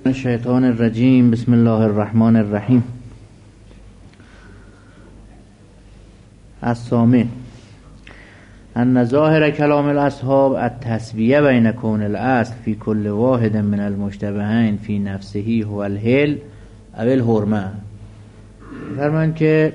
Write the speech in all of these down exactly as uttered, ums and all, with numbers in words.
الشیطان الرجیم. بسم الله الرحمن الرحیم. الثامن ان ظاهر کلام الاصحاب التسویه بین کون الاصل فی کل واحد من المشتبهین فی نفسه هو الحل او الحرمه. فرمان که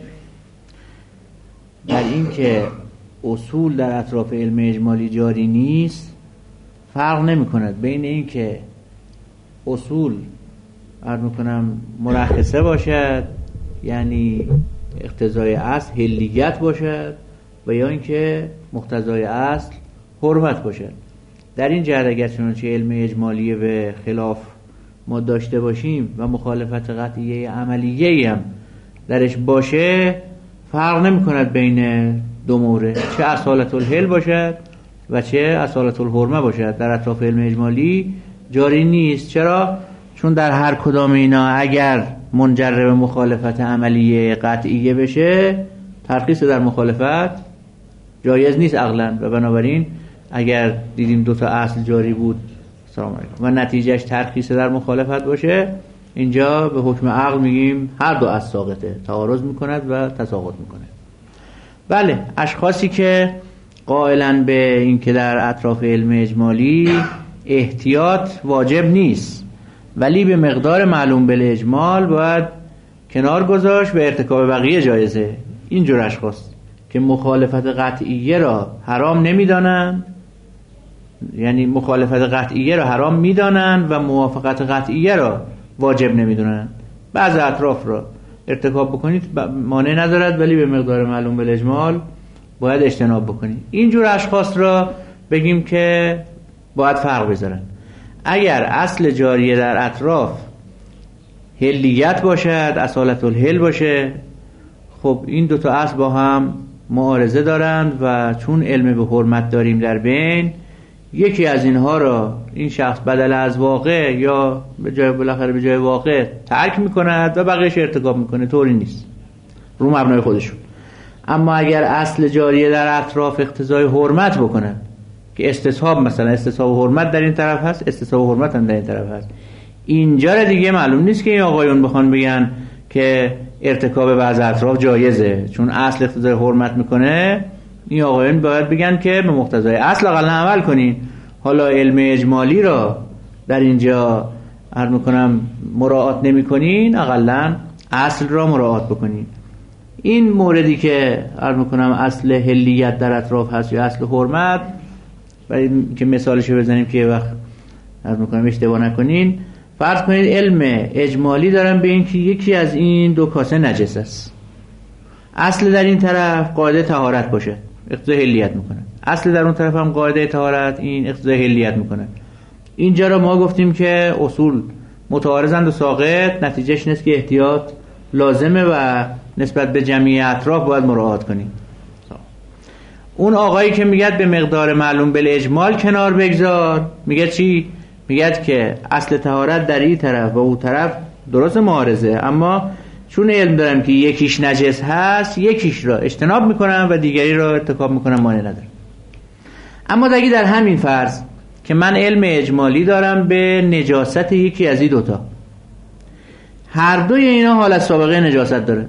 در این که اصول در اطراف علم اجمالی جاری نیست فرق نمی کند بین این که اصول عرض میکنم مرخصه باشد، یعنی اقتضای اصل حلیت باشد، و یا اینکه مقتضای اصل حرمت باشد. در این جهت اگر چنانچه علم اجمالی به خلاف ما داشته باشیم و مخالفت قطعیه عملیه هم درش باشه فرق نمی کند بین دو مورد، چه اصالت الحل باشد و چه اصالت الحرمه باشد، در اطراف علم اجمالی جاری نیست. چرا؟ چون در هر کدام اینا اگر منجر به مخالفت عملیه قطعیه بشه ترخیص در مخالفت جایز نیست عقلاً، و بنابراین اگر دیدیم دو تا اصل جاری بود سلام علیکم و نتیجهش ترخیص در مخالفت باشه، اینجا به حکم عقل میگیم هر دو اصل ساقطه، تعارض میکند و تساقط میکنه. بله، اشخاصی که قائلن به این که در اطراف علم اجمالی احتیاط واجب نیست ولی به مقدار معلوم بالاجمال باید کنار گذاشت و ارتکاب بقیه جایزه، اینجور اشخاص که مخالفت قطعیه را حرام نمیدانند، یعنی مخالفت قطعیه را حرام میدانند و موافقت قطعیه را واجب نمیدونند، بعض اطراف را ارتکاب بکنید مانع ندارد ولی به مقدار معلوم بالاجمال باید اجتناب بکنید. اینجور اشخاص را بگیم که باید فرق بذارن. اگر اصل جاریه در اطراف حلیت باشد، اصالت الحل باشه، خب این دوتا اصل با هم معارضه دارند و چون علم به حرمت داریم در بین، یکی از اینها را این شخص بدل از واقع یا به جای بالاخره به جای واقع ترک میکند و بقیهش ارتکاب میکنه، طوری نیست رو مبنای خودشون. اما اگر اصل جاریه در اطراف اقتضای حرمت بکنند که استصحاب، مثلا استصحاب حرمت در این طرف هست، استصحاب حرمت هم در این طرف هست، اینجا دیگه معلوم نیست که این آقایون بخوان بگن که ارتکاب بعض اطراف جایزه چون اصل اقتضای حرمت میکنه. این آقایون باید بگن که به مقتضای اصل اقلا عمل کنین. حالا علم اجمالی را در اینجا عرض میکنم مراعات نمی کنین، اقلا اصل را مراعات بکنین. این موردی که عرض میکنم اصل حلیت در اطراف هست یا اصل حرمت، برای اینکه مثالشو بزنیم که وقت عرض میکنم اشتباه نکنین، فرض کنید علم اجمالی دارن به این که یکی از این دو کاسه نجس است. اصل در این طرف قاعده طهارت باشه، اقتضای حلیت میکنه. اصل در اون طرف هم قاعده طهارت، این اقتضای حلیت میکنه. اینجا را ما گفتیم که اصول متعارضند و ساقط، نتیجهش نیست که احتیاط لازمه و نسبت به جمعی اطراف باید مراعات کنیم. اون آقایی که میگه به مقدار معلوم بالاجمال کنار بگذار، میگه چی؟ میگه که اصل طهارت در این طرف و اون طرف درست معارضه، اما چون علم دارم که یکیش نجس هست یکیش را اجتناب میکنم و دیگری را ارتکاب میکنم، مانع نداره. اما دیگه در همین فرض که من علم اجمالی دارم به نجاست یکی از این دوتا، هر دوی اینا حالت سابقه نجاست داره.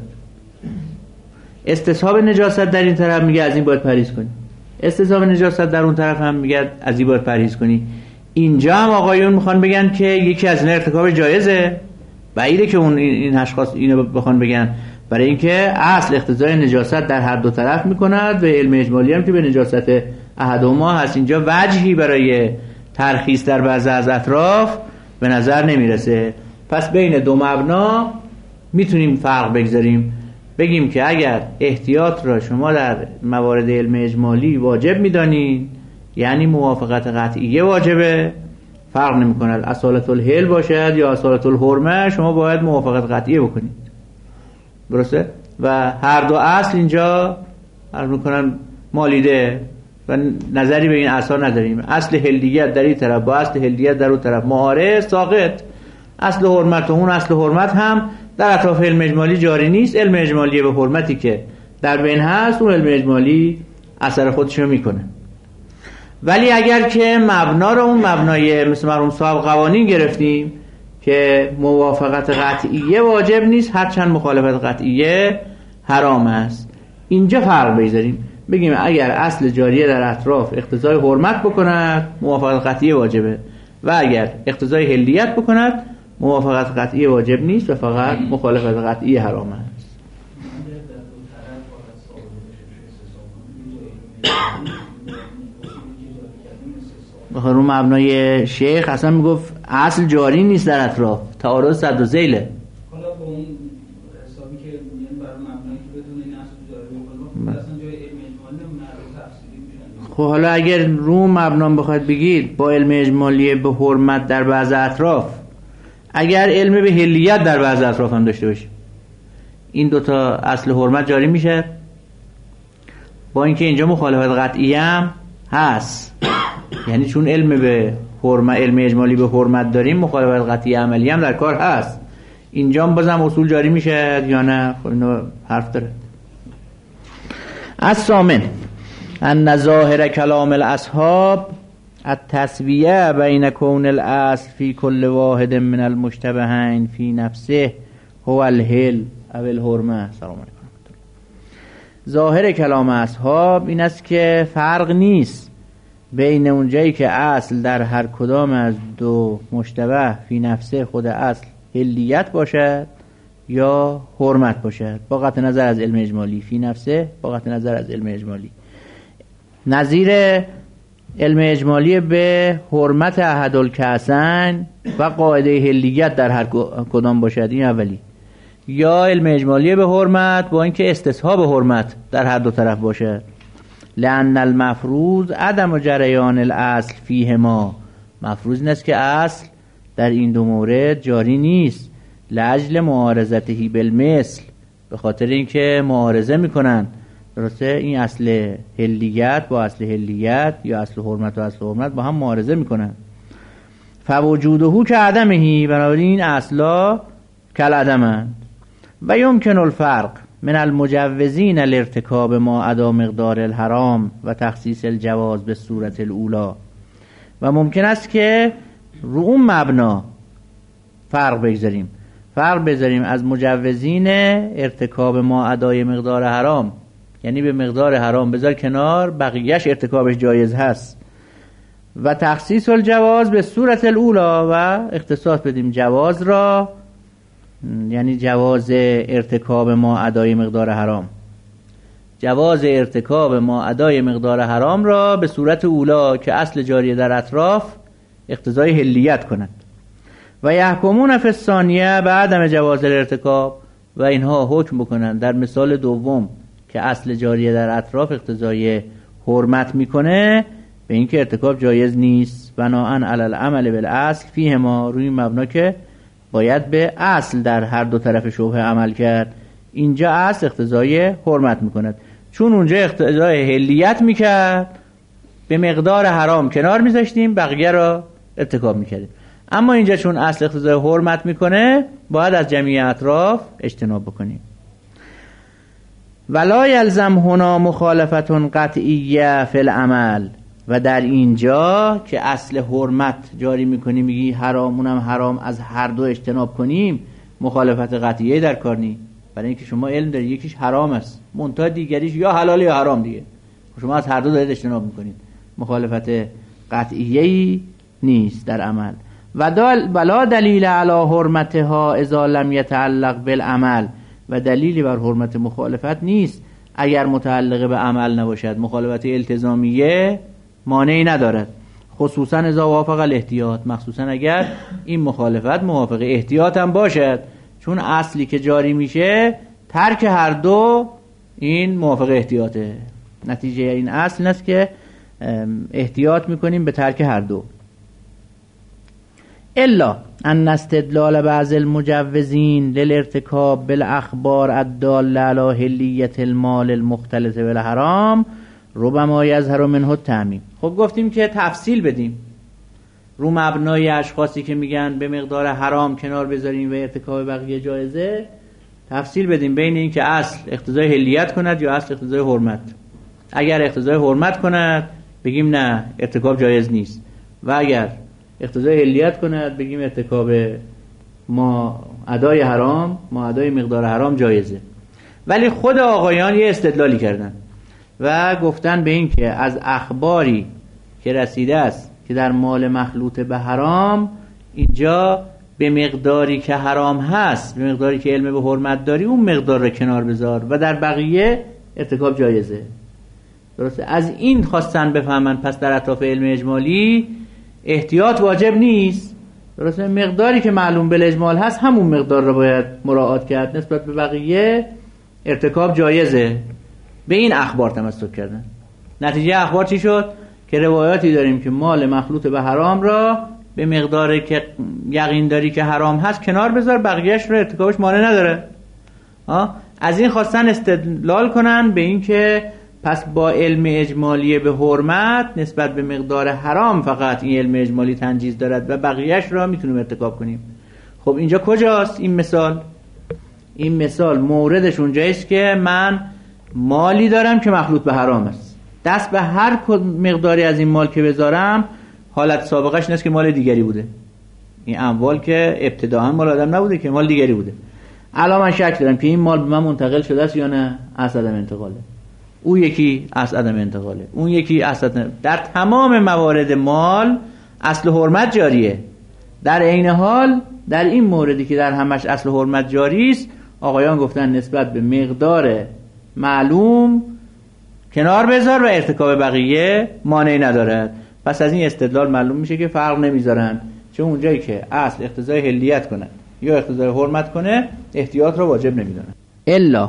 استصحاب نجاست در این طرف میگه از این باید پرهیز کنی، استصحاب نجاست در اون طرف هم میگه از این باید پرهیز کنی. اینجا هم آقایون میخوان بگن که یکی از این ارتکاب جایزه، بعیده که اون این اشخاص اینو بخوان بگن، برای اینکه اصل اقتضای نجاست در هر دو طرف میکند و علم اجمالی هم که به نجاست احدهما هست. اینجا وجهی برای ترخیص در بعض از اطراف به نظر نمیرسه. پس بین دو مبنا میتونیم فرق بگذاریم، بگیم که اگر احتیاط را شما در موارد علم اجمالی واجب میدانید، یعنی موافقت قطعیه واجبه، فرق نمی کند اصالت الحل باشد یا اصالت الحرمه، شما باید موافقت قطعیه بکنید، درسته؟ و هر دو اصل اینجا عرض میکنن مالیده و نظری به این اصلا نداریم. اصل حلیت در این طرف با اصل حلیت در اون طرف معارض، ساقط. اصل حرمت و اون اصل حرمت هم در اطراف علم اجمالی جاری نیست. علم اجمالی به حرمتی که در بین هست، اون علم اجمالی اثر خودشو میکنه. ولی اگر که مبنا رو اون مبنای مثل مرحوم صاحب قوانین گرفتیم که موافقت قطعیه واجب نیست، هرچند مخالفت قطعیه حرام است. اینجا فرق بذاریم، بگیم اگر اصل جاریه در اطراف اقتضای حرمت بکند موافقت قطعیه واجبه، و اگر اقتضای حلیت بکند موافقت قطعیه واجب نیست و فقط مخالفت قطعیه حرام است. بخاطر رو مبنای شیخ اصلا میگفت اصل جاری نیست در اطراف، تعارض صد و ذیله. حالا با اون حسابی که میگن برای مبنایی که بدون این اصل جاری بکنه اصلا جای علم اجمالی نمیشه تفصیلی میشن. خب حالا اگر رو مبنا بخواید بگید با علم اجمالی به حرمت در بعض اطراف، اگر علم به حلیت در بعض اطراف هم داشته باشیم، این دوتا اصل حرمت جاری میشه، با اینکه اینجا مخالفت قطعی هم هست. یعنی چون علم به حرمت، علم اجمالی به حرمت داریم، مخالفت قطعی عملی هم در کار هست. اینجا هم بازم اصول جاری میشه یا نه؟ خب اینو حرف داره. الثامن ان ظاهر کلام الاصحاب التسویه بین کون الاصل فی کل واحد من المشتبهین فی نفسه هو الحل او الحرمه. سلام علیکم. ظاهر کلام اصحاب این است که فرق نیست بین اونجایی که اصل در هر کدام از دو مشتبه فی نفسه خود اصل حلیت باشد یا حرمت باشد، با قطع نظر از علم اجمالی. فی نفسه با قطع نظر از علم اجمالی، نظیر علم اجمالی به حرمت احدالکأسین و قاعده حلیت در هر کدام باشد، این اولی. یا علم اجمالی به حرمت با اینکه استصحاب حرمت در هر دو طرف باشد. لأن المفروض عدم جریان الاصل فیهما، مفروض این است که اصل در این دو مورد جاری نیست. لاجل معارضته بالمثل، به خاطر اینکه معارضه میکنن، درسته؟ این اصل حلیت با اصل حلیت یا اصل حرمت و اصل حرمت با هم معارضه میکنن. فوجوده که عدمهی، بنابراین اصلا کل عدمند. و یمکن الفرق من المجوزین الارتکاب ما عدا مقدار الحرام و تخصیص الجواز به صورت الاولا، و ممکن است که رو اون مبنا فرق بگذاریم فرق بذاریم از مجوزین ارتکاب ما عدای مقدار حرام، یعنی به مقدار حرام بذار کنار، بقیهش ارتکابش جایز هست، و تخصیص الجواز به صورت الاولا، و اختصاص بدیم جواز را، یعنی جواز ارتکاب ما ادای مقدار حرام، جواز ارتکاب ما ادای مقدار حرام را به صورت اولا که اصل جاری در اطراف اقتضای حلیت کند. و یحکمون فی الثانیه به عدم جواز الارتکاب، و اینها حکم بکنند در مثال دوم که اصل جاری در اطراف اقتضای حرمت میکنه به اینکه ارتکاب جایز نیست. بناءً علی العمل بالاصل فیهما، روی مبنا که باید به اصل در هر دو طرف شبهه عمل کرد. اینجا اصل اقتضای حرمت میکند، چون اونجا اقتضای حلیت میکرد به مقدار حرام کنار میذاشتیم، بقیه را ارتکاب میکردیم. اما اینجا چون اصل اقتضای حرمت میکنه باید از جمیع اطراف اجتناب بکنیم. ولا یلزم هنا مخالفت قطعیه فی العمل، و در اینجا که اصل حرمت جاری میکنیم، میگی حرامونم حرام، از هر دو اجتناب کنیم، مخالفت قطعیه در کار نی. برای اینکه شما علم دارید یکیش حرام است، منتها دیگریش یا حلال یا حرام دیگه، شما از هر دو دارید اجتناب میکنید، مخالفت قطعیه‌ای نیست در عمل. و دال بلا دلیل علی حرمتها اذا لم یتعلق بالعمل، و دلیلی بر حرمت مخالفت نیست اگر متعلق به عمل نباشد. مخالفت التزامیه مانعی ندارد، خصوصا اذا وافق الاحتیاط، مخصوصا اگر این مخالفت موافق احتیاط هم باشد، چون اصلی که جاری میشه ترک هر دو این موافق احتیاطه. نتیجه این اصل است که احتیاط میکنیم به ترک هر دو. الا ان استدلال بعض المجوزین للارتکاب بالاخبار الداله علی حلیت المال المختلط بالحرام ربما یظهر منه التعمیم. خب گفتیم که تفصیل بدیم رو مبنای اشخاصی که میگن به مقدار حرام کنار بذاریم و ارتکاب بقیه جایزه، تفصیل بدیم بین این که اصل اقتضای حلیت کند یا اصل اقتضای حرمت. اگر اقتضای حرمت کند بگیم نه ارتکاب جایز نیست، و اگر اقتضای حلیت کند بگیم ارتکاب ما ادای حرام، ما ادای مقدار حرام جایزه. ولی خود آقایان یه استدلالی کردن و گفتن به این که از اخباری که رسیده است که در مال مخلوط به حرام، اینجا به مقداری که حرام هست، به مقداری که علم به حرمت داری، اون مقدار رو کنار بذار و در بقیه ارتکاب جایزه. درسته؟ از این خواستن بفهمن پس در اطراف علم اجمالی احتیاط واجب نیست. درسته؟ مقداری که معلوم بالاجمال هست همون مقدار رو باید مراعات کرد، نسبت به بقیه ارتکاب جایزه. به این اخبار تمسک کردن. نتیجه اخبار چی شد؟ که روایاتی داریم که مال مخلوط به حرام را به مقداری که یقین داری که حرام هست کنار بذار، بقیهش رو ارتکابش مانع نداره. آه؟ از این خواستن استدلال کنن به این که پس با علم اجمالی به حرمت نسبت به مقدار حرام فقط این علم اجمالی تنجیز دارد و بقیهش را میتونیم ارتکاب کنیم. خب اینجا کجاست این مثال؟ این مثال موردش اونجاییست که من مالی دارم که مخلوط به حرام است، دست به هر مقداری از این مال که بذارم حالت سابقش نیست که مال دیگری بوده. این اموال که ابتداء مال آدم نبوده که مال دیگری بوده. الان من شک دارم که این مال به من منتقل شده است یا نه، از عدم انتقاله. اون یکی از عدم انتقاله، اون یکی از عدم. در تمام موارد مال اصل حرمت جاریه. در عین حال در این موردی که در همش اصل حرمت جاری است، آقایان گفتن نسبت به مقدار معلوم کنار بذار و ارتکاب بقیه مانعی ندارد. پس از این استدلال معلوم میشه که فرق نمیذارن، چون اونجایی که اصل اقتضای حلیت کنه یا اقتضای حرمت کنه احتیاط رو واجب نمیدونن. الا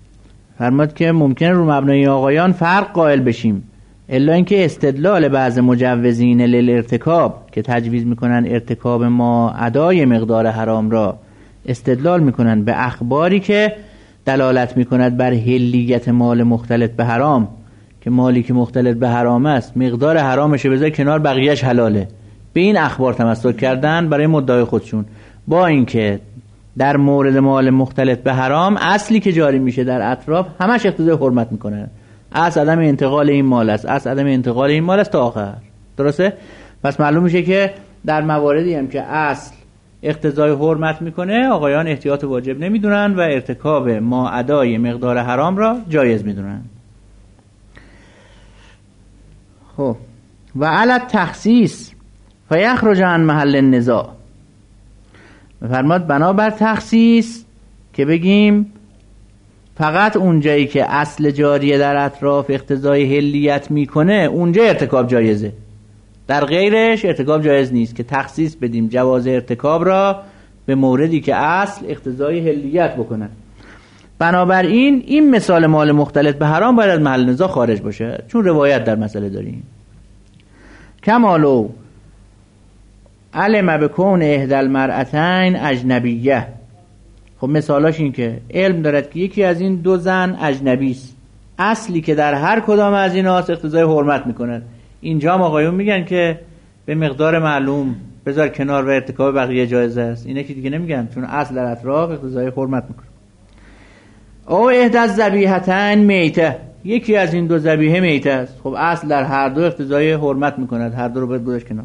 فرماد که ممکنه رو مبنای آقایان فرق قائل بشیم، الا اینکه استدلال بعض مجوزین للارتکاب که تجویز میکنن ارتکاب ما ادای مقدار حرام را، استدلال میکنن به اخباری که دلالت میکند بر حلیت مال مختلط به حرام، که مالی که مختلط به حرام است مقدار حرامش بذار کنار بقیهش حلاله. به این اخبار تمسک کردن برای مدعای خودشون، با اینکه در مورد مال مختلط به حرام اصلی که جاری میشه در اطراف همش اقتضای حرمت میکنه. اصل عدم انتقال این مال است، اصل عدم انتقال این مال است تا آخر. درسته؟ پس معلوم میشه که در مواردی هم که اصل اقتضای حرمت میکنه آقایان احتیاط واجب نمیدونن و ارتکاب ما ادای مقدار حرام را جایز میدونن. خب و علی تخصیص فیخرج عن محل النزاع، فرماد بنابر تخصیص که بگیم فقط اونجایی که اصل جاریه در اطراف اقتضای حلیت میکنه اونجا ارتکاب جایزه، در غیرش ارتکاب جایز نیست، که تخصیص بدیم جواز ارتکاب را به موردی که اصل اقتضای حلیت بکنه. بنابراین این مثال مال مختلط به حرام باید از محل نزاع خارج باشه، چون روایت در مسئله داریم. کمالو علم بکون احدى المرأتین اجنبیه. خب مثالاش این که علم دارد که یکی از این دو زن اجنبی است، اصلی که در هر کدام از این هاست اقتضای حرمت میکنه. اینجا آقایون میگن که به مقدار معلوم بذار کنار و ارتکاب بقیه جایز است، اینه که دیگه نمیگن، چون اصل در اطراف اقتضای حرمت میکنه. او احدى الذبیحتین میته، یکی از این دو ذبیحه میته است. خب اصل در هر دو اقتضای حرمت میکنه، هر دو رو باید گذاشت کنار.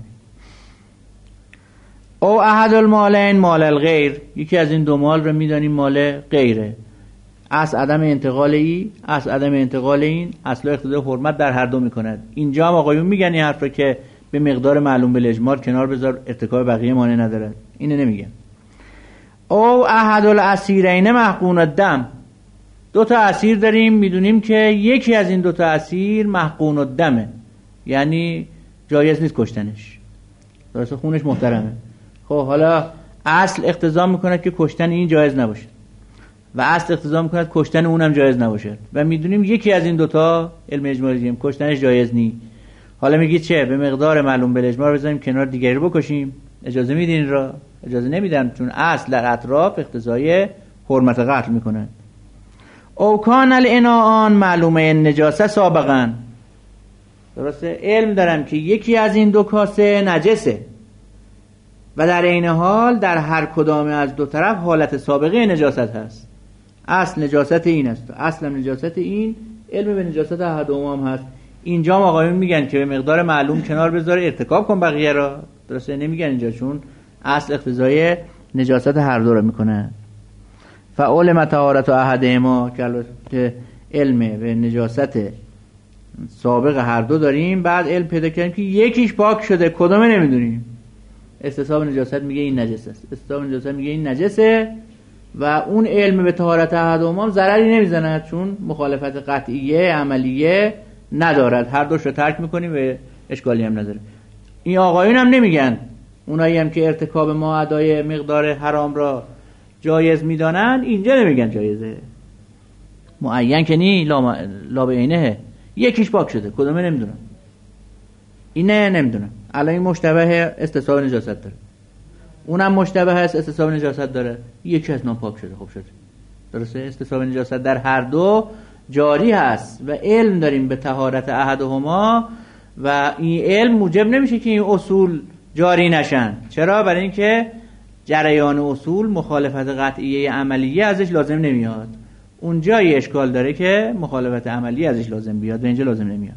او احد المالین مال الغیر، یکی از این دو مال رو میدانیم مال غیره، اصل عدم انتقال ای، اصل عدم انتقال این، اصل اقتضای حرمت در هر دو میکند. اینجا هم آقایون میگن این حرف رو که به مقدار معلوم بالاجمال کنار بذار ارتکاب بقیه مانع نداره، اینو نمیگن. او احد الاسیرین محقون الدم، دو تا اسیر داریم میدونیم که یکی از این دو تا اسیر محقون الدمه، یعنی جایز نیست کشتنش، درسته خونش محترمه. خب حالا اصل اقتضا میکنه که کشتن این جایز نباشه و اصل اقتضا میکنه کشتن اونم جایز نباشه و میدونیم یکی از این دوتا علم اجمالی دیم کشتنش جایز نی. حالا میگید چه؟ به مقدار معلوم بالاجمال بذاریم کنار دیگری رو بکشیم، اجازه میدین را؟ اجازه نمیدن، چون اصل در اطراف اقتضای حرمت قتل میکنه. او کان الاناءان معلومه نجاسه سابقا، درسته علم دارم که یکی از این دو کاسه نجسه و در عین حال در هر کدام از دو طرف حالت سابقه نجاست هست. اصل نجاست این است، اصل نجاست این، علم به نجاست هر دوم هست. اینجا آقایون میگن که به مقدار معلوم کنار بذاره ارتکاب کن بقیه را، درسته نمیگن اینجا، چون اصل اقتضای نجاست هر دو رو میکنه. فعلم طهارت احدهما که علم به نجاست سابق هر دو داریم، بعد علم پیدا کردیم که یکیش پاک شده، کدومه نمیدونیم. استصحاب نجاست میگه این نجس است، استصحاب نجاست میگه این نجسه، و اون علم به طهارت احدهما ضرری نمیزند چون مخالفت قطعیه عملیه ندارد، هر دوش رو ترک میکنیم و اشکالی هم نداره. این آقایون هم نمیگن، اونایی هم که ارتکاب ما ادای مقدار حرام را جایز میدانن اینجا نمیگن جایزه، معین که نی، لا, لا به عینه، یکیش پاک شده کدومه نمیدونم، اینه نمیدونم. الان این مشتبه استصحاب نجاست داره، اونم مشتبه هست استصحاب نجاست داره، یکی از نام پاک شده، خوب شده، درسته. استصحاب نجاست در هر دو جاری هست و علم داریم به طهارت احدهما و این علم موجب نمیشه که این اصول جاری نشن. چرا؟ برای اینکه جریان اصول مخالفت قطعیه عملیه ازش لازم نمیاد، اونجا یه اشکال داره که مخالفت عملی ازش لازم بیاد و اینجا لازم نمیاد.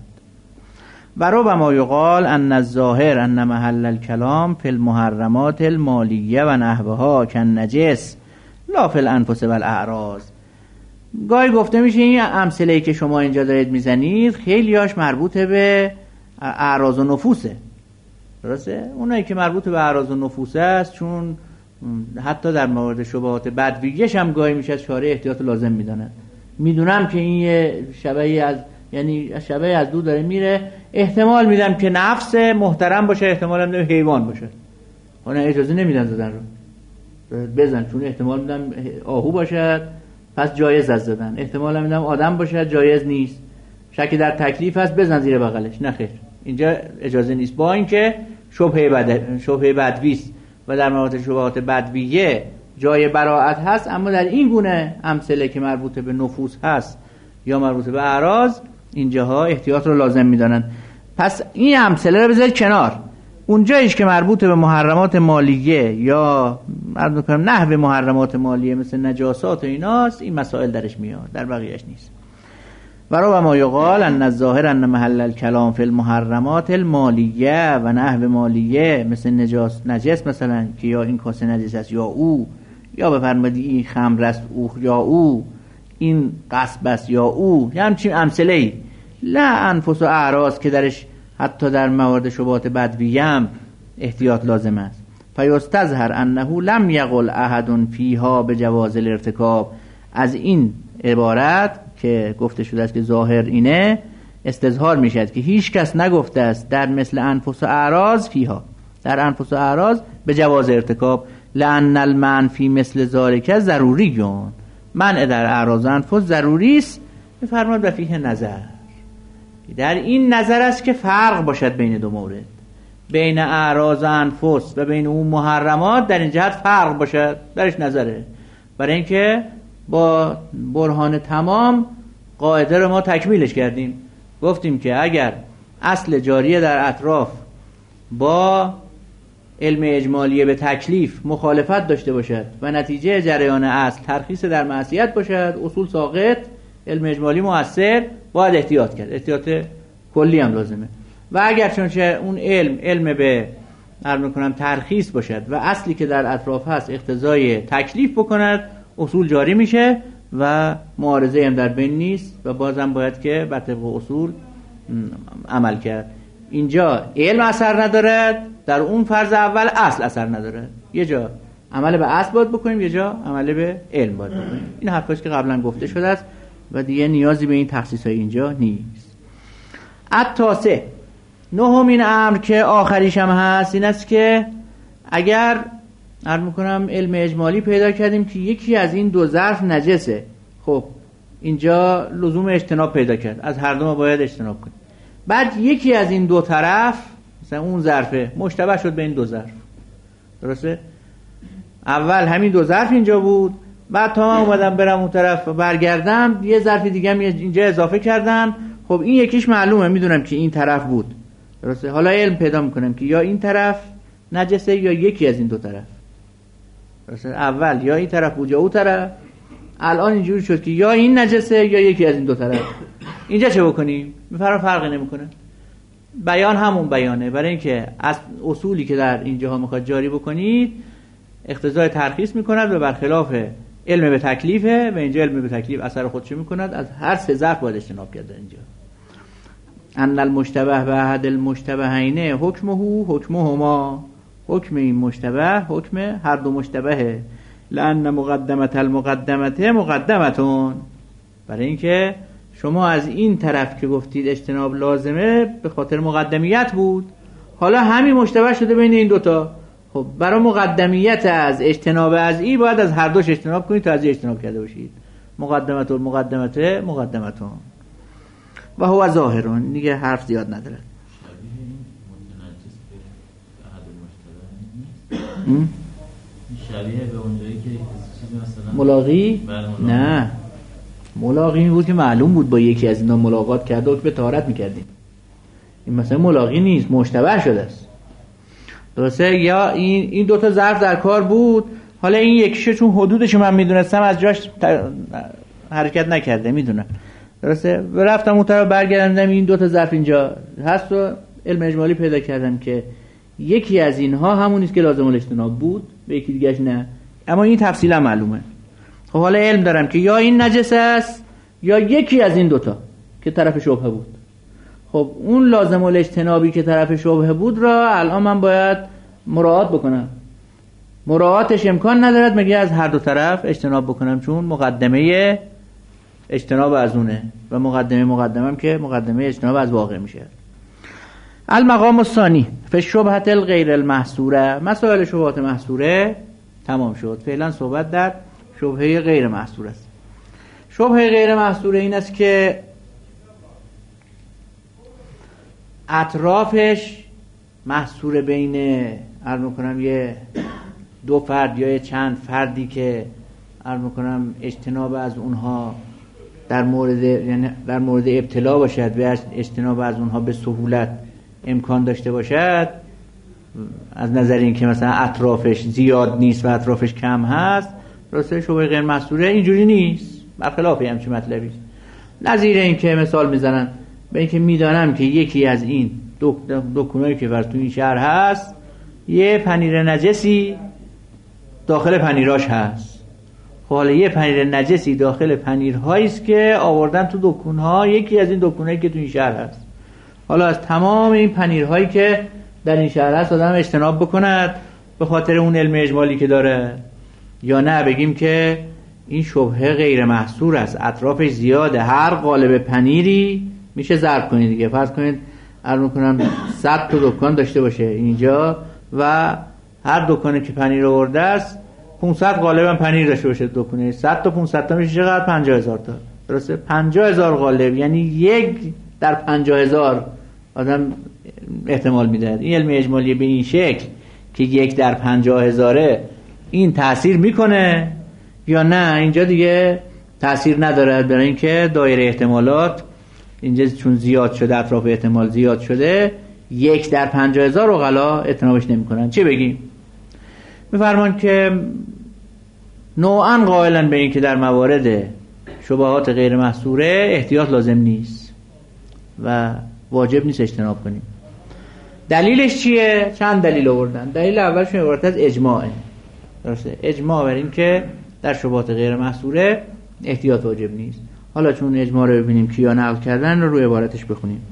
و ربما یقال ان الظاهر ان محل الكلام فی المحرمات المالیه و نحوها کالنجس لا فی الانفس والاعراض. گاهی گفته میشه این امثله‌ای که شما اینجا دارید میزنید خیلیاش مربوط به اعراض و نفوسه، درسته؟ اونایی که مربوط به اعراض و نفوس است، چون حتی در مورد شبهات بدویش هم گاهی میشه شارع احتیاط لازم میداند. میدونم که این شبهی از یعنی شبهی از دو داره میره، احتمال میدم که نفس محترم باشه، احتمال میدم حیوان باشه، اون اجازه نمیدن زدن رو بزن، چون احتمال میدم آهو باشد پس جایز از زدن، احتمال میدم آدم باشد جایز نیست، شکی در تکلیف هست بزن زیر بغلش، نه خیر اینجا اجازه نیست. با اینکه شبهه بد شبهه بدویست و در مورد شبهات بدویه جای براءت هست، اما در این گونه امثله که مربوط به نفوس هست یا مربوط به اعراض اینجاها احتیاط رو لازم میدانند. پس این امثله رو بذارید کنار، اونجاییش که مربوط به محرمات مالیه یا مربوط به نحو محرمات مالیه مثل نجاسات و ایناست، این مسائل درش میاد، در بقیهش نیست. و ربما یقال ان الظاهر ان محل الكلام فی المحرمات المالیه و نحو مالیه مثل نجاس نجس مثلا که یا این کاسه نجس است یا او، یا بفرمایید این خمر است او یا او، این غصب است یا او، یا همچین امثله‌ای. لا انفس و اعراض که درش حتی در موارد شبهات بدویه هم احتیاط لازم است. فیستظهر انه لم یقل احد فیها بجواز الارتکاب. از این عبارت که گفته شده است که ظاهر اینه، استظهار میشد که هیچ کس نگفته است در مثل انفس و اعراض فیها، در انفس و اعراض به جواز ارتکاب، لأن المنفی مثل ذالک ضروریون، منع در اعراض و انفس ضروری است. بفرماد و فیه نظر، در این نظر است که فرق باشد بین دو مورد، بین اعراض و انفس و بین اون محرمات، در این جهت فرق باشد، درش نظره. برای اینکه با برهان تمام قاعده رو ما تکمیلش کردیم، گفتیم که اگر اصل جاریه در اطراف با علم اجمالیه به تکلیف مخالفت داشته باشد و نتیجه جریان اصل ترخیص در معصیت باشد، اصول ساقط، علم اجمالی مؤثر، باید احتیاط کرد، احتیاط کلی هم لازمه. و اگر چونچه اون علم علم به عرض میکنم ترخیص باشد و اصلی که در اطراف هست اقتضای تکلیف بکند، اصول جاری میشه و معارضه هم در بین نیست و بازم باید که بر طبق اصول عمل کرد. اینجا علم اثر ندارد، در اون فرض اول اصل اثر نداره، یه جا عمل به اصل باید بکنیم، یه جا عمل به علم باید بکنیم. این حرفاست که قبلا گفته شده است و دیگه نیازی به این تخصیص های اینجا نیست. التاسع، نهمین امر که آخریش هم هست این است که اگر عرض میکنم علم اجمالی پیدا کردیم که یکی از این دو ظرف نجسه، خب اینجا لزوم اجتناب پیدا کرد، از هر دو ما باید اجتناب کنیم. بعد یکی از این دو طرف مثلا اون ظرفه مشتبه شد به این دو ظرف، درسته؟ اول همین دو ظرف اینجا بود، بعد تا من اومدم برم اون طرف برگردم یه ظرف دیگه هم اینجا اضافه کردن، خب این یکیش معلومه، میدونم که این طرف بود، درسته؟ حالا علم پیدا میکنم که یا این طرف نجسه یا یکی از این دو طرف، درسته؟ اول یا این طرف بود یا اون طرف، الان اینجوری شد که یا این نجسه یا یکی از این دو طرف. اینجا چه بکنیم؟ میفرما فرقی نمیکنه، بیان همون بیانه، برای اینکه از اصولی که در اینجاها میخواد جاری بکنید اقتضای ترخیص میکند و برخلاف علم به تکلیفه و اینجا علم به تکلیف اثر خودشو میکند. از هر سه ظرف باید اجتناب کرده. اینجا ان المشتبه به احد المشتبهین حکمه حکمهما، حکم این مشتبه حکم هر دو مشتبهه. لأن مقدمت المقدمت مقدمتون، برای اینکه شما از این طرف که گفتید اجتناب لازمه به خاطر مقدمیت بود، حالا همین مشتبه شده بین این دوتا. خب برای مقدمیت از اجتناب از این باید از هر دوش اجتناب کنید تا از این اجتناب کرده باشید. مقدمت المقدمت مقدمتون و هو ظاهرون، دیگه حرف زیاد نداره. شبیه به اونجایی که مثلا ملاقی؟ نه، ملاقی بود که معلوم بود با یکی از اینا ملاقات کرده و به طهارت میکردیم. این مثلا ملاقی نیست، مشتبه شده است. درسته؟ یا این این دوتا ظرف در کار بود، حالا این یکیشو چون حدودش من میدونستم از جاش حرکت نکرده، میدونم. درسته؟ و رفتم اون طرف برگردم این دوتا ظرف اینجا هست و علم اجمالی پیدا کردم که یکی از اینها همون نیست که لازم الاجتناب بود و یکی دیگهش نه، اما این تفصیلا معلومه. خب حالا علم دارم که یا این نجس است یا یکی از این دوتا که طرف شبهه بود. خب اون لازم الاجتنابی که طرف شبهه بود را الان من باید مراعات بکنم. مراعاتش امکان ندارد مگه از هر دو طرف اجتناب بکنم، چون مقدمه اجتناب از اونه و مقدمه مقدمم که مقدمه اجتناب از واقع میشه. المقام الثانی فی شبهة الغیر المحصوره. مسائل شبهات محصوره تمام شد. فعلا صحبت در شبهه غیر محصوره است. شبهه غیر محصوره این است که اطرافش محصور بین عرض میکنم یه دو فرد یا یه چند فردی که عرض میکنم اجتناب از اونها در مورد یعنی در مورد ابتلا باشد و اجتناب از اونها به سهولت امکان داشته باشد، از نظر این که مثلا اطرافش زیاد نیست و اطرافش کم هست. درسته؟ شبهه غیر محصوره اینجوری نیست، برخلاف همچین مطلبی است. نظیر این که مثال میزنن به این که میدانم که یکی از این دو دکونایی که ور تو این شهر هست یه پنیر نجسی داخل پنیراش هست. خب حالا یه پنیر نجسی داخل پنیرهایی است که آوردن تو دکونها، یکی از این دکونایی که تو این شهر هست. حالا از تمام این پنیرهایی که در این شهر هست آدم اجتناب بکند به خاطر اون علم اجمالی که داره، یا نه بگیم که این شبهه غیر محصور است، اطرافش زیاده، هر قالب پنیری میشه ضرب کنید دیگه. فرض کنید عرض میکنم صد تا دکان داشته باشه اینجا و هر دکانی که پنیر آورده است پانصد قالب پنیر داشته باشه دکونه، صد تا پانصد تا میشه چقدر؟ پنجاه هزار تا. درسته؟ پنجاه هزار قالب، یعنی یک در پنجاه هزار آدم احتمال میده. این علم اجمالی به این شکل که یک در پنجاه هزاره این تأثیر میکنه یا نه؟ اینجا دیگه تأثیر نداره، برای اینکه دایره احتمالات اینجا چون زیاد شده، اطراف احتمال زیاد شده، یک در پنجاه هزار اقلا اجتنابش نمی کنن. چه بگیم؟ میفرمان که نوعا قائلن به این که در موارد شبهات غیر محصوره احتیاط لازم نیست و واجب نیست اجتناب کنیم. دلیلش چیه؟ چند دلیل آوردن. دلیل اولشون عبارت از اجماعه. درسته؟ اجماع بر این که در شبهات غیر محصوره احتیاط واجب نیست. حالا چون اجماع رو ببینیم کیا نقل کردن رو روی عبارتش بخونیم.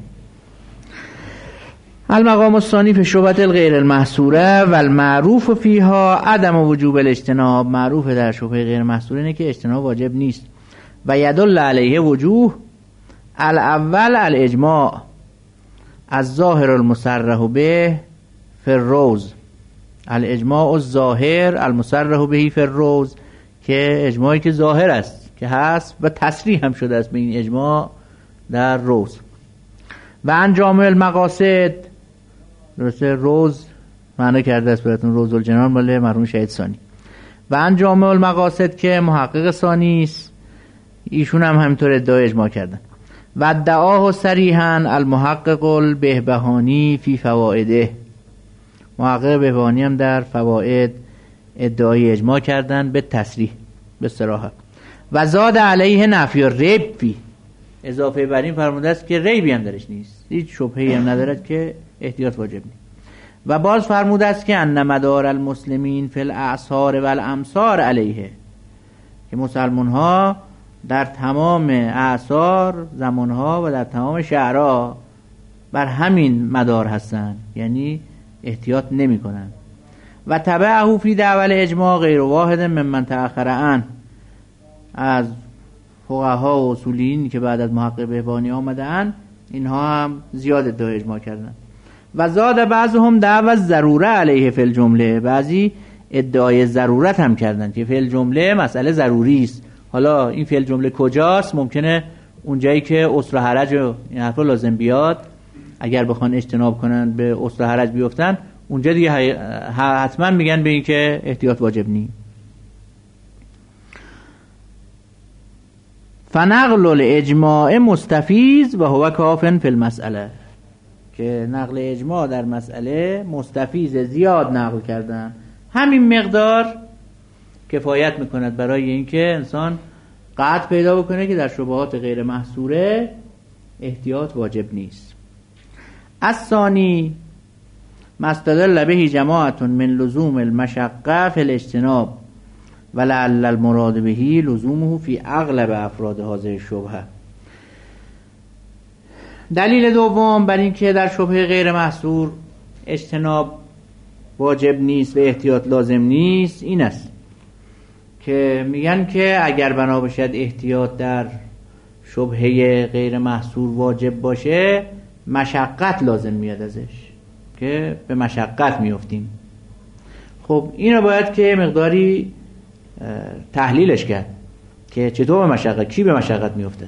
المقام الثانی فی شبهة الغیر المحصوره و المعروف فیها عدم وجوب الاجتناب. معروف در شبهه غیر محصوره اینه که اجتناب واجب نیست. و یدل علیه وجوه الاول الاجماع از ظاهر المصرح به فی الروز. الاجماع الظاهر المصرح به فی الروز، که اجماعی که ظاهر است که هست و تصریح هم شده است به این اجماع در روز. و انجام المقاصد، درسته روز معنی کرده است براتون روز الجنان مال مرحوم شهید ثانی. و انجام المقاصد که محقق ثانی است، ایشون هم همینطور ادعای اجماع کردن. و ادعاه صریحا المحقق البهبهانی فی فوائده. محقق بهبهانی هم در فواید ادعای اجماع کردن به تصریح، به صراحت. و زاد علیه نفی ریب فی، اضافه بر این فرموده است که ریبی هم درش نیست، هیچ شبهه‌ای هم ندارد که احتیاط واجب نیست. و باز فرموده است که ان مدار المسلمین فی الاعصار و الامصار علیه، که مسلمان ها در تمام اعصار زمانها و در تمام شهرها بر همین مدار هستند، یعنی احتیاط نمی کنند. و تبعه فی دعوی اجماع غیر واحد ممن تأخر عنه، از فقها و اصولین که بعد از محقق بهبانی آمدن اینها هم زیاد ادعای اجماع کردن. و زاد بعضهم دعوی ضروره علیه فی الجمله، بعضی ادعای ضرورت هم کردن که فی الجمله مسئله ضروری است. حالا این فی الجمله کجاست؟ ممکنه اونجایی که عسر و حرج و این حرفا لازم بیاد، اگر بخوان اجتناب کنن به عسر و حرج بیفتن، اونجا دیگه حتما میگن به این که احتیاط واجب نی. فنقل الاجماع مستفیض و هو کافن فی المسئله، که نقل اجماع در مسئله مستفیض، زیاد نقل کردن، همین مقدار کفایت میکند برای اینکه انسان قطع پیدا بکنه که در شبهات غیر محصوره احتیاط واجب نیست. الثانی مستدل به جماعت من لزوم المشقه فی الاجتناب ولعل المراد به لزومه فی اغلب افراد هذه الشبهه. دلیل دوم بر این که در شبهه غیر محصور اجتناب واجب نیست و احتیاط لازم نیست این است که میگن که اگر بنا باشد احتیاط در شبهه غیر محصور واجب باشه، مشقت لازم میاد ازش، که به مشقت میافتیم. خب اینو باید که مقداری تحلیلش کرد که چطور به مشقت، کی به مشقت میافتد.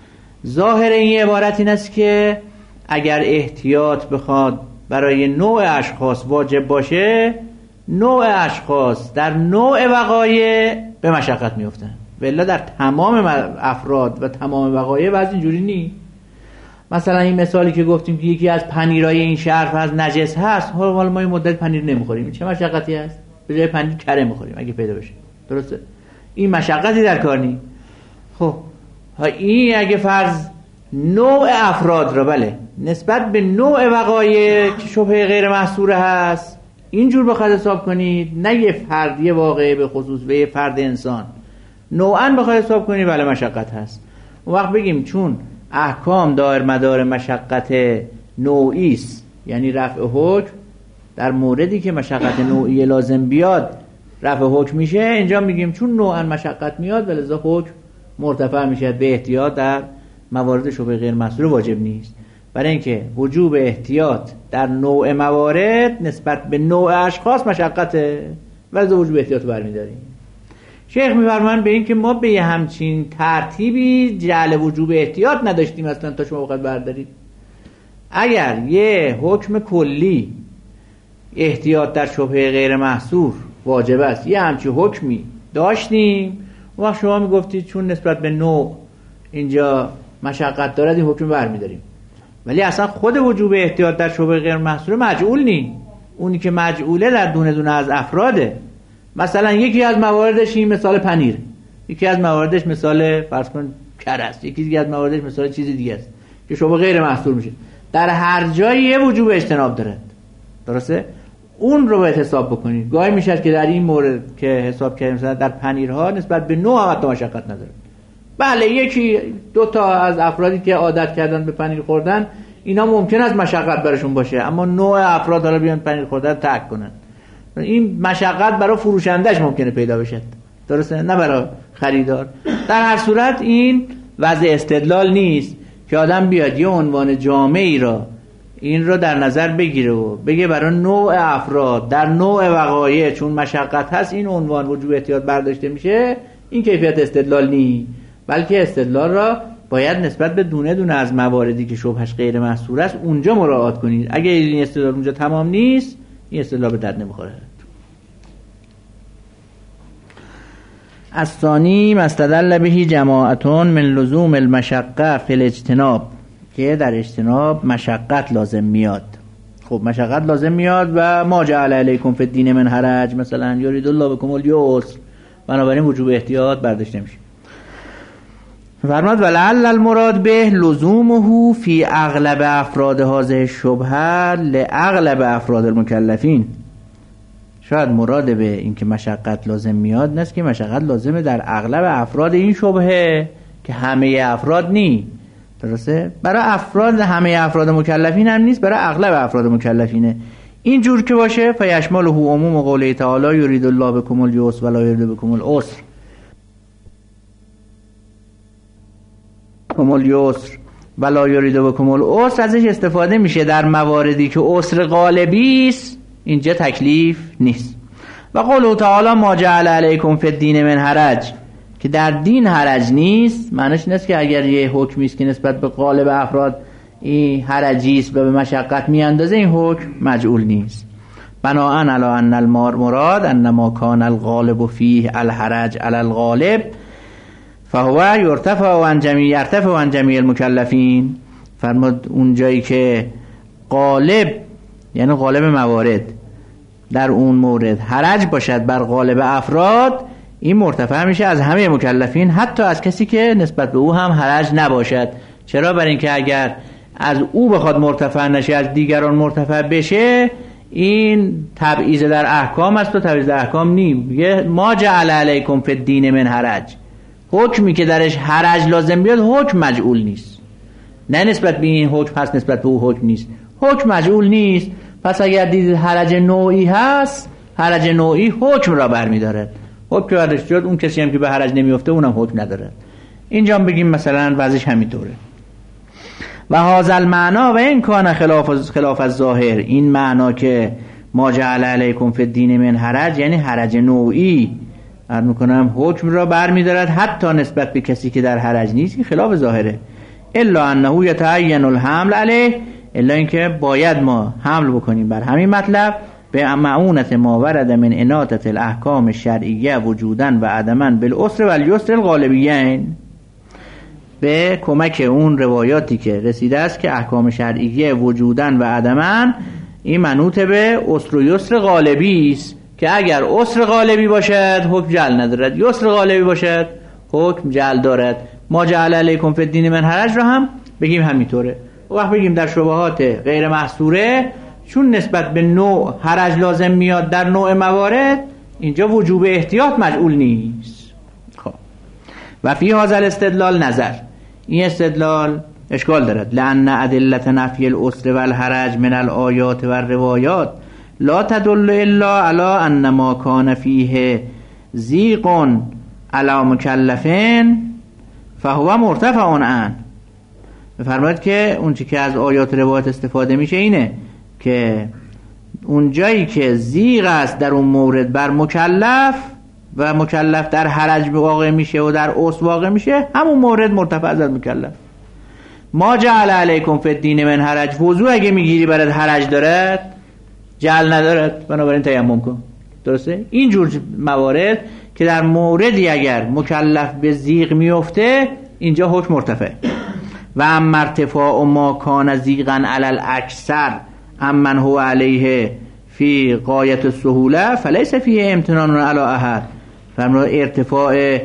ظاهر این عبارت این است که اگر احتیاط بخواد برای نوع اشخاص واجب باشه، نوع اشخاص در نوع وقایع به مشقت میافتن، ولی در تمام افراد و تمام وقایع وضع اینجوری نی. مثلا این مثالی که گفتیم که یکی از پنیرای این شهر از نجس هست، حالا ما این مدت پنیر نمیخوریم، چه مشقتی هست؟ به جای پنیر کره میخوریم اگه پیدا بشه. درسته؟ این مشقتی در کار نی. خب این اگه فرض نوع افراد را بله نسبت به نوع وقایع که شبهه غیر محصوره هست اینجور بخواد حساب کنید، نه یه فرد یه واقعه به خصوص به یه فرد انسان، نوعاً بخواد حساب کنید، بله مشقت هست. اون وقت بگیم چون احکام دایر مدار مشقت نوعی است، یعنی رفع حکم در موردی که مشقت نوعی لازم بیاد رفع حکم میشه، اینجا میگیم چون نوعاً مشقت میاد ولذا حکم مرتفع میشه، به احتیاط در موارد شبهه غیر محصور واجب نیست. برای اینکه وجوب احتیاط در نوع موارد نسبت به نوع اشخاص مشقته، ولذا وجوب احتیاط رو برمی‌داریم. شیخ می‌فرمایند به اینکه ما به همچین ترتیبی جعل وجوب احتیاط نداشتیم اصلا تا شما وقت بردارید. اگر یه حکم کلی احتیاط در شبهه غیر محصور واجب است، یه همچین حکمی داشتیم، وقت شما میگفتید چون نسبت به نوع اینجا مشقت دارد این حکم برمی‌داریم، ولی اصلا خود وجوب احتیاط در شبهه غیر محصور مجعول نی. اونی که مجعوله در دونه دونه از افراده. مثلا یکی از مواردش این مثال پنیر، یکی از مواردش مثال فرض کن کره است، یکی دیگه از مواردش مثال چیز دیگه است که شبهه غیر محصور میشه. در هر جایی یه وجوب اجتناب داره. درسته؟ اون رو باید حساب بکنید. گاهی میشه که در این مورد که حساب کردیم مثلا در پنیرها نسبت به نوع حتی مشقت نداره. بله یکی دو تا از افرادی که عادت کردن به پنیر خوردن اینا ممکن است مشقت براشون باشه، اما نوع افراد حالا بیان پنیر خوردن ترک کنن، این مشقت برای فروشندش ممکنه پیدا بشه. درسته؟ نه برای خریدار. در هر صورت این وضع استدلال نیست که آدم بیاد یه عنوان جامعی را این رو در نظر بگیره و بگه برای نوع افراد در نوع وقایع چون مشقت هست این عنوان وجوب احتیاط برداشته میشه. این کیفیت استدلال نیست، بلکه استدلال را باید نسبت به دونه دونه از مواردی که شبهش غیر محصور است اونجا مراعات کنید. اگه این استدلال اونجا تمام نیست این استدلال به درد نمیخوره. الثانی مستدل به جماعتون من لزوم المشقه فی الاجتناب، که در اجتناب مشقت لازم میاد. خب مشقت لازم میاد و ما جعل علیکم فی الدین من حرج، مثلا یرید الله بکم الیسر، بنابراین وجوب احتیاط برداشته میشه. فرماد ولعل المراد به لزومه فی اغلب افراد هذه الشبهه لاغلب افراد المکلفین. شاید مراد به این که مشقت لازم میاد نیست که مشقت لازمه در اغلب افراد این شبهه که همه افراد نی، درسته؟ برای افراد همه افراد مکلفین هم نیست، برای اغلب افراد مکلفینه. این جور که باشه فیشمله عموم قوله تعالی یرید الله بکم الیسر ولا یرید بکم العسر بکم الیسر ولا یرید بکم العسر ازش استفاده میشه در مواردی که عسر غالبی است، اینجا تکلیف نیست. و قوله تعالی ما جعل علیکم فی الدین من حرج، که در دین حرج نیست، معنیش نیست که اگر یه حکمی است که نسبت به غالب افراد این حرجی است و به مشقت میاندازه این حکم مجعول نیست. بناءً علی ان المراد انما کان الغالب فیه الحرج علی الغالب فهو یرتفع عن جمیع یرتفع عن جمیع المکلفین. فرمود اون جایی که غالب یعنی غالب موارد در اون مورد حرج باشد بر غالب افراد، این مرتفع میشه از همه مکلفین، حتی از کسی که نسبت به او هم حرج نباشد. چرا؟ برای اینکه اگر از او بخواد مرتفع نشه از دیگران مرتفع بشه این تبعیض در احکام است و تبعیض در احکام نیم. میگه ما جعل علیکم فی الدین من حرج، حکمی که درش حرج لازم بیاد حکم مجعول نیست، نه نسبت به این حکم هست نسبت به او حکم نیست، حکم مجعول نیست. پس اگر دیدید حرج نوعی هست، حرج نوعی حکم را برمی‌دارد. حکم بعدش جد اون کسی هم که به حرج نمیفته اونم حکم نداره. اینجا بگیم مثلا وضعش همینطوره. و هذا المعنی و این کان خلاف خلاف الظاهر، این معنا که ما جعل علیکم فی الدین من حرج یعنی حرج نوعی عرض میکنم حکم را برمی‌دارد حتی نسبت به کسی که در حرج نیست، این خلاف ظاهره. الا انه یتعین الحمل علیه، الا اینکه باید ما حمل بکنیم بر همین مطلب به معونت ما ورد من اناطه الاحکام الشرعیه وجودن و عدما بالعسر و الیسر الغالبیین، به کمک اون روایاتی که رسیده است که احکام شرعیه وجودن و عدما این منوط به عسر و یسر غالبی است، که اگر عسر غالبی باشد حکم جعل ندارد، یسر غالبی باشد حکم جعل دارد. ما جعل علیکم فی الدین من حرج را هم بگیم همینطوره. وقت بگیم در شبهات غیر محصوره چون نسبت به نوع حرج لازم میاد در نوع موارد، اینجا وجوب احتیاط مجعول نیست. خب و فی هذا الاستدلال نظر، این استدلال اشکال دارد. لأن ادلة نفی العسر و الحرج من الآیات و الروایات لا تدل الا على ان ما کان فیه ضیق علی مکلفین فهو مرتفع عنه. بفرمایید که اون چی که از آیات روایات استفاده میشه اینه که اون جایی که ضیق است در اون مورد بر مکلف و مکلف در حرج واقع میشه و در عسر واقع میشه، همون مورد مرتفع از مکلف. ما جعل علیکم فی الدین من حرج، وضو اگه میگیری برات حرج دارد جعل ندارد، بنابراین تیمم کن. درسته؟ اینجور موارد که در موردی اگر مکلف به ضیق میفته اینجا حکم مرتفع. و اما ارتفاع ما کان ضیقا علی الاکثر امن هو علیه فی غایت السهوله فلیس فیه امتنان علی احد. فرمود ارتفاع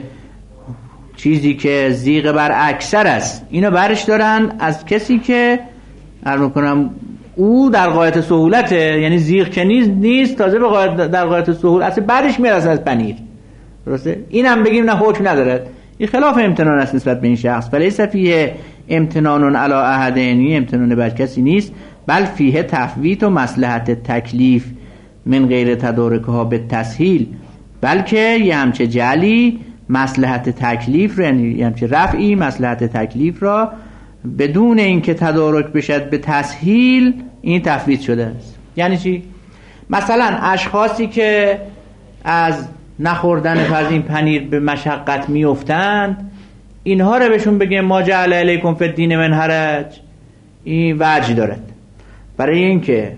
چیزی که ضیق بر اکثر است اینو برش دارن از کسی که عرض میکنم او در غایت سهولته، یعنی ضیق که نیست نیست تازه به غایت در غایت سهولت اصلا بعدش میرسه از پنیر. درسته؟ اینم بگیم نه حکم نداره، این خلاف امتنان است نسبت به این شخص. فلیس فیه امتنان علی احد، یعنی امتنان بر کسی نیست، بل فیه تفویت و مصلحت تکلیف من غیر تدارکها به تسهیل، بلکه یه همچه جعلی مصلحت تکلیف را، یعنی همچه رفعی مصلحت تکلیف را بدون اینکه تدارک بشد به تسهیل این تفویت شده است. یعنی چی؟ مثلا اشخاصی که از نخوردن فرض این پنیر به مشقت میافتند، اینها رو بهشون بگه ما جعل علیکم فی الدین من حرج، این وجه دارد برای اینکه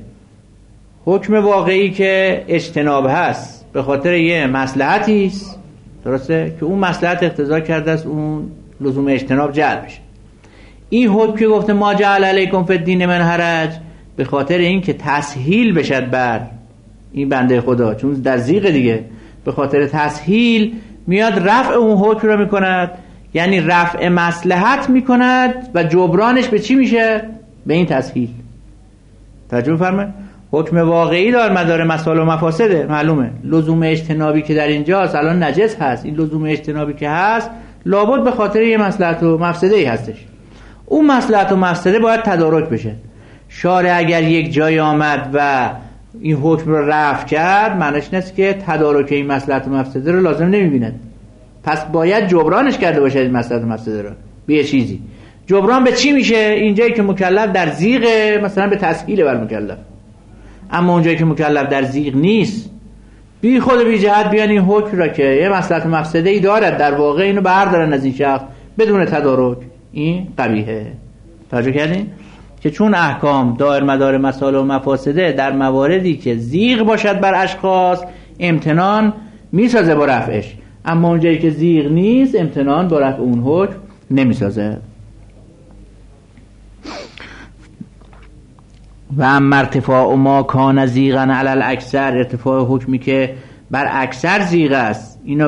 حکم واقعی که اجتناب هست به خاطر یه مصلحتی است، درسته، که اون مصلحت اقتضا کرده است اون لزوم اجتناب جلب بشه. این حکم که گفته ما جعل علیکم فی الدین من حرج به خاطر اینکه تسهیل بشد بر این بنده خدا، چون در ضیق دیگه، به خاطر تسهیل میاد رفع اون حکم رو میکند یعنی رفع مصلحت میکند و جبرانش به چی میشه؟ به این تسهیل. توجه فرمایید. حکم واقعی دار مدار مسائل و مفاسده، معلومه لزوم اجتنابی که در اینجاست الان نجس هست، این لزوم اجتنابی که هست لابد به خاطر یه مصلحت و مفسده ای هستش. اون مصلحت و مفسده باید تدارک بشه. شارع اگر یک جای آمد و این حکم رو رفع کرد، معنیش نیست که تدارک این مصلحت و مفسده رو لازم نمیبیند، پس باید جبرانش کرده باشه این مصلحت و مفسده رو به یه چیزی. جبران به چی میشه؟ اینجایی که مکلف در زیغه، مثلا به تسهیل بر مکلف. اما اونجایی که مکلف در زیغ نیست، بی خود بی جهت بیان این حکم را که یه مصلحت و مفسده ای دارد در واقع اینو بردارن از این شخص بدون تدارک، این قبیحه. توجه کردین؟ که چون احکام دائر مدار مسائل و مفاسده در مواردی که زیغ باشد بر اشخاص امتنان میسازه با رفعش، اما اونجایی که زیغ نیست امتنان با رفع اون حکم نمیسازه. و اما ارتفاع ما کان زیغا علی الاکثر، ارتفاع حکمی که بر اکثر زیغ است اینو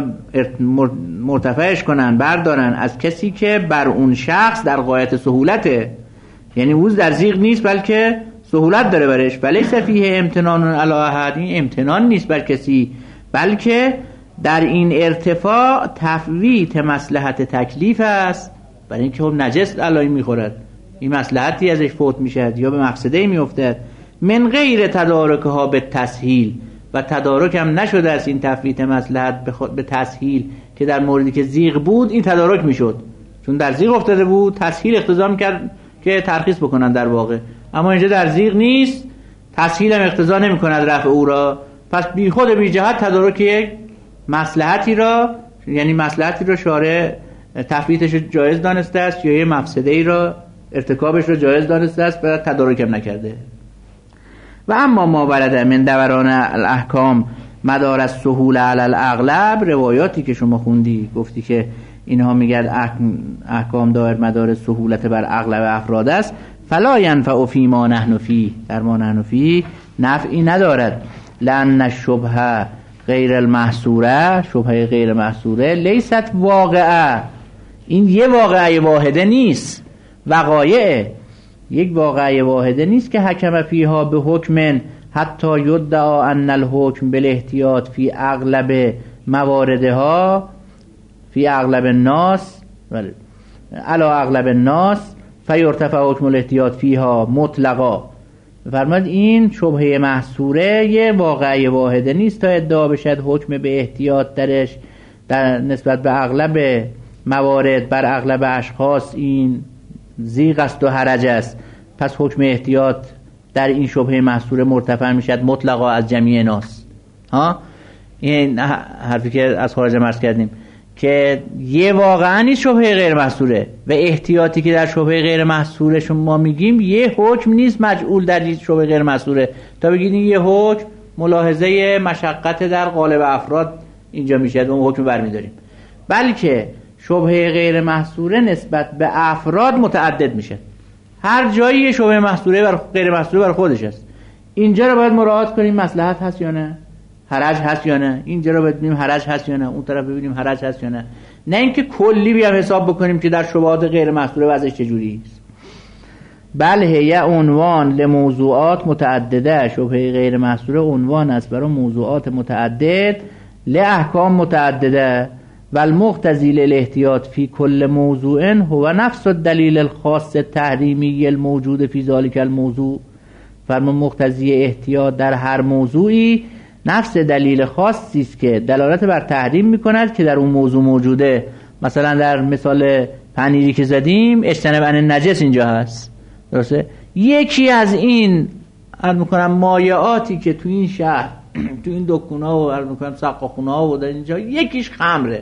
مرتفعش کنن بردارن از کسی که بر اون شخص در غایت سهولته، یعنی اوز در زیغ نیست بلکه سهولت داره برش، ولیس فیه امتنان علی احد، این امتنان نیست بر کسی بلکه در این ارتفاع تفویت مصلحت تکلیف است، برای اینکه خب نجس علایی میخورد، این مصلحتی ازش فوت میشد یا به مفسده میافتد. من غیر تدارکها به تسهیل، و تدارک هم نشده است این تفویت مصلحت به تسهیل که در موردی که زیغ بود این تدارک میشد، چون در زیغ افتاده بود تسهیل اقتضا میکرد که ترخیص بکنن در واقع، اما اینجا در زیغ نیست، تسهیل هم اقتضا نمیکند رفع او را، پس بی خود بی جهت تدارک یک مصلحتی را، یعنی مصلحتی را شارع تفویتش جایز دانسته است یا یه مفسده ای را ارتکابش را جایز دانسته است و تدارک هم نکرده. و اما ما ورد من دوران الاحکام مدار از سهول علی الاغلب، روایاتی که شما خوندی گفتی که اینها میگرد احکام دایر مدار سهولت بر اغلب افراد است، فلا ینفع فی ما نحن فی، در ما نحن فی نفعی ندارد، لأن الشبهه غیر المحصوره، شبهه غیر محصوره لیست واقعه، این یه واقعه واحده نیست، وقایع یک واقعه واحده نیست که حکم فیها به حکم حتی یدعا ان الحکم بالاحتیاط فی اغلب مواردها فی اغلب الناس علی اغلب الناس فیرتفع حکم الاحتیاط فیها مطلقا. فرماد این شبهه محصوره یه واقعه واحده نیست تا ادعا بشد حکم به احتیاط درش در نسبت به اغلب موارد بر اغلب اشخاص این زیغ است و حرج است، پس حکم احتیاط در این شبهه محصوره مرتفع میشد مطلقا از جمیع ناس. ها این حرفی که از خارج مرز کردیم که یه واقعا نیست شبهه غیر محصوره، و احتیاطی که در شبهه غیر محصوره شما میگیم یه حکم نیست مجعول در این شبهه غیر محصوره تا بگید این یه حکم ملاحظه مشقت در قالب افراد اینجا میشه اون حکم برمیداریم، بلکه شبهه غیر محصوره نسبت به افراد متعدد میشه، هر جایی شبهه محصوره بر غیر محصوره بر خودش است. اینجا رو باید مراعات کنیم مصلحت هست یا نه، حرج هست یا نه، اینجا رو ببینیم حرج هست یا نه، اون طرف ببینیم حرج هست یا نه، نه اینکه کلی بیام حساب بکنیم که در شبهات غیر محصوره وضعش چجوری است. بله هي عنوان لموضوعات متعدده، شبهه غیر محصوره عنوان است برای موضوعات متعدد لاحکام متعدده، و المقتضی للاحتیاط فی کل موضوع هو نفس الدلیل الخاص التحریمی الموجود فی ذلک الموضوع. فرمان مقتضی احتیاط در هر موضوعی نفس دلیل خاصی است که دلالت بر تحریم میکند که در اون موضوع موجوده. مثلا در مثال پنیری که زدیم اجتناب عن نجس اینجا هست، درسته؟ یکی از این عرض میکنم مایعاتی که تو این شهر تو این دکونا و عرض میکنم سقاخونا و در اینجا یکیش خمره.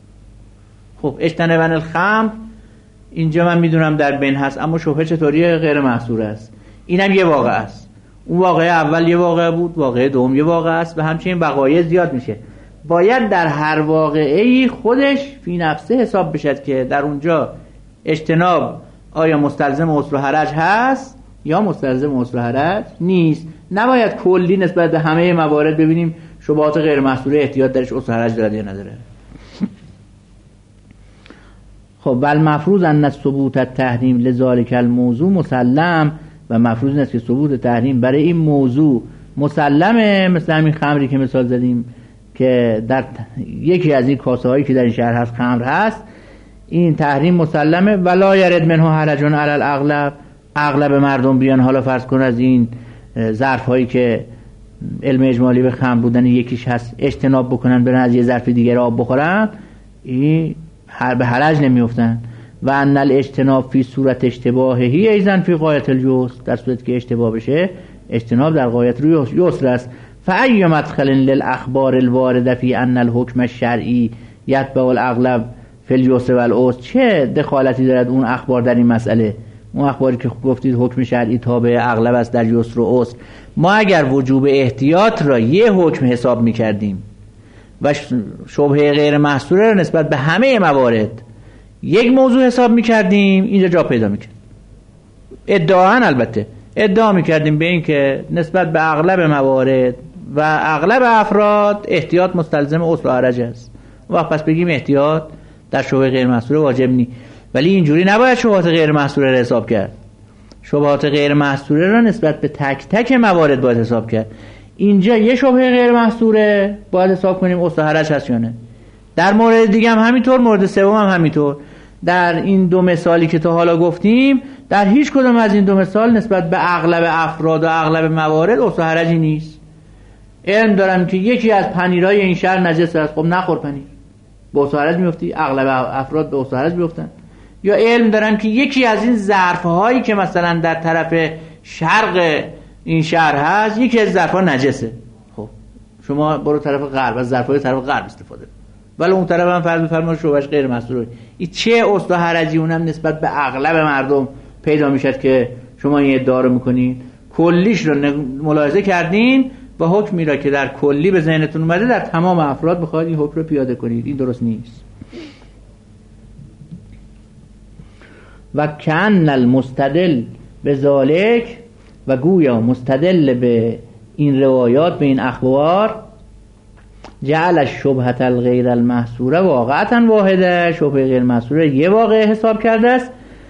خب اجتناب عن الخمر اینجا من میدونم در بین هست، اما شبهه چطوری غیر محصور است. اینم یه واقعه است، اون واقعه اول یه واقعه بود، واقعه دوم یه واقعه است و همچنین وقایع زیاد میشه. باید در هر واقعه‌ای خودش فی نفسه حساب بشد که در اونجا اجتناب آیا مستلزم عسر و حرج هست یا مستلزم عسر و حرج نیست. نباید کلی نسبت به همه موارد ببینیم شبهات غیر محصوره احتیاط درش عسر و حرج داره یا نداره. خب ول مفروض ان ثبوت التحریم لذالک الموضوع مسلم، و مفروض است که ثبوت تحریم برای این موضوع مسلمه، مثل همین خمری که مثال زدیم که در یکی از این کاسه هایی که در این شهر هست خمر هست، این تحریم مسلمه. ولا یرد منه حرج علی الاغلب، اغلب مردم بیان حالا فرض کن از این ظرف هایی که علم اجمالی به خمر بودن یکیش هست اجتناب بکنن، برن از یه ظرف دیگر آب بخورن، این به حرج نمیافتن. و ان الاجتناب فی صورت اشتباهی ایضا فی غایت الیسر، در صورت که اشتباه بشه اجتناب در غایت روی یسر است. فای مدخل للاخبار الوارده فی ان الحکم الشرعی یتبع الاغلب فی الیسر والعسر، چه دخالتی دارد اون اخبار در این مسئله؟ اون اخباری که گفتید حکم شرعی تابع اغلب است در یسر و عسر، ما اگر وجوب احتیاط را یه حکم حساب میکردیم و شبهه غیر محصوره را نسبت به همه موارد یک موضوع حساب میکردیم، اینجا جا پیدا میکرد. ادعاً البته ادعا میکردیم به این که نسبت به اغلب موارد و اغلب افراد احتیاط مستلزم عسر و حرج است، وقت پس بگیم احتیاط در شبهه غیر محصوره واجب نی. ولی اینجوری نباید شبهات غیر محصوره را حساب کرد. شبهات غیر محصوره را نسبت به تک تک موارد باید حساب کرد. اینجا یه شبهه غیر محصوره باید حساب کنیم عسر و حرج هست یا نه. در مورد دیگه هم همینطور، مورد سوم هم همینطور. در این دو مثالی که تا حالا گفتیم، در هیچ کدوم از این دو مثال نسبت به اغلب افراد و اغلب موارد عسر و حرجی نیست. علم دارم که یکی از پنیرهای این شهر نجس است، خب نخور پنیر، به عسر و حرج میفتی، اغلب افراد به عسر و حرج میفتن. یا علم دارم که یکی از این ظرف‌هایی که مثلا در طرف شرق این شهر هست یکی از ظرف‌ها نجسه، خب شما برو طرف غرب، از ظرف‌های طرف غرب استفاده، ولی اون طرف هم فرض بفرمایید شعبش غیر محصوره. این چه عسر و حرجی اونم نسبت به اغلب مردم پیدا میشد که شما این ادعا رو میکنین؟ کلیش رو ملاحظه کردین و حکمی را که در کلی به ذهنتون اومده در تمام افراد بخواید این حکم رو پیاده کنید. این درست نیست. و کان المستدل به ذالک، و گویا مستدل به این روایات، به این اخبار، جعل الشبهة الغیر المحصوره واقعتا واحده، شبهه غیر محصوره یه واقعه حساب کرده است.